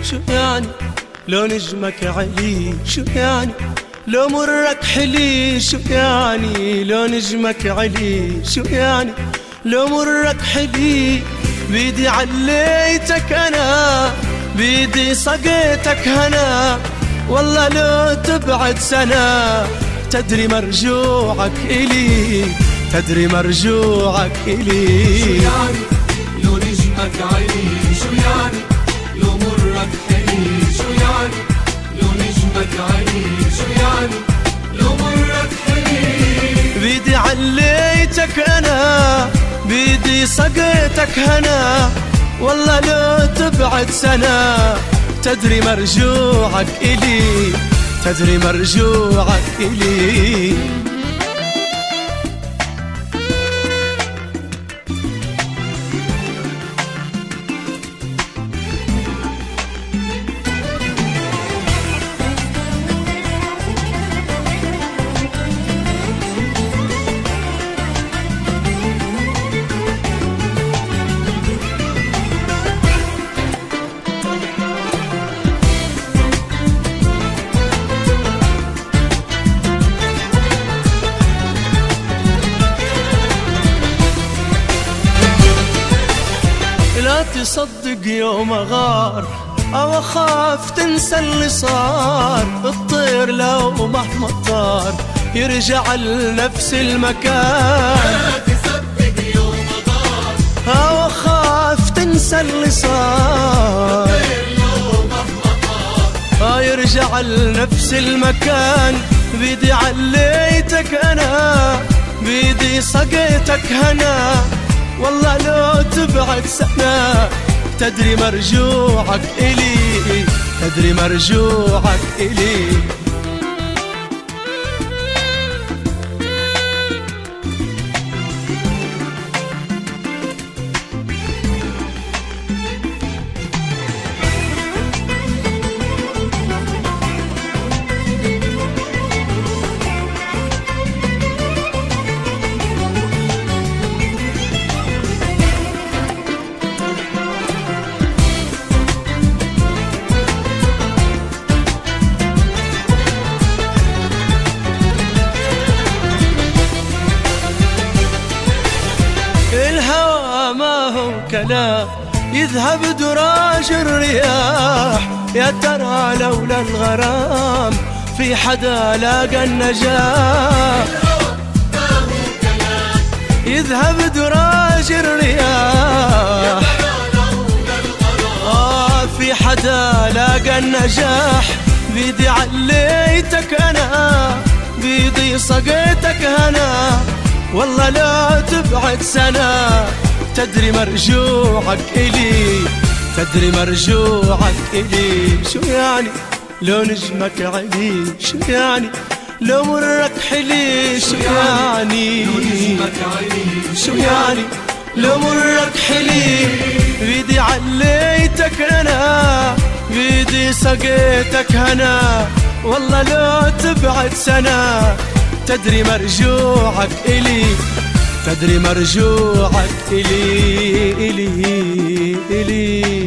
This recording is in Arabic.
شو يعني لو نجمك علي؟ شو يعني لو مرك حلي؟ شو يعني لو نجمك علي؟ شو يعني لو مرك حلي؟ بيدي عليتك أنا، بيدي صقيتك هنا، والله لو تبعد سنة تدري مرجوعك إلي، تدري مرجوعك إلي. شو يعني لو نجمك علي؟ شو يعني لو مرك حلي؟ شو يعني لو نجمك علي؟ شو يعني لو مرك حلي؟ بيدي عليتك أنا، بيدي صقيتك هنا، والله لو تبعد سنة تدري مرجوعك إلي، تدري مرجوعك إلي. لا تصدق يوم أغار أو أخاف تنسى اللي صار، الطير لو مهما طار يرجع لنفس المكان. لا تصدق يوم أغار أو أخاف تنسى اللي صار، الطير لو مهما طار يرجع لنفس المكان. بيدي عليتك أنا، بيدي صقيتك هنا، والله لو تبعد سنة تدري مرجوعك إلي، تدري مرجوعك إلي. الهوى ما هو كلام يذهب دراج الرياح، يا ترى لولا الغرام في حدا لاقى النجاح. يذهب دراج الرياح، في حدا لاقى النجاح. بيدي عليتك أنا، بيدي صقيتك هنا، والله لا تبعد سنة تدري مرجوعك إلي، تدري مرجوعك إلي. شو يعني لو نجمك علي؟ شو يعني لو مرك حلي؟ شو يعني لو نجمك علي؟ شو يعني لو مرك حلي؟ بيدي عليتك أنا، بيدي صقيتك هنا، والله لو تبعد سنة تدري مرجوعك إلي، تدري مرجوعك إلي إلي إلي.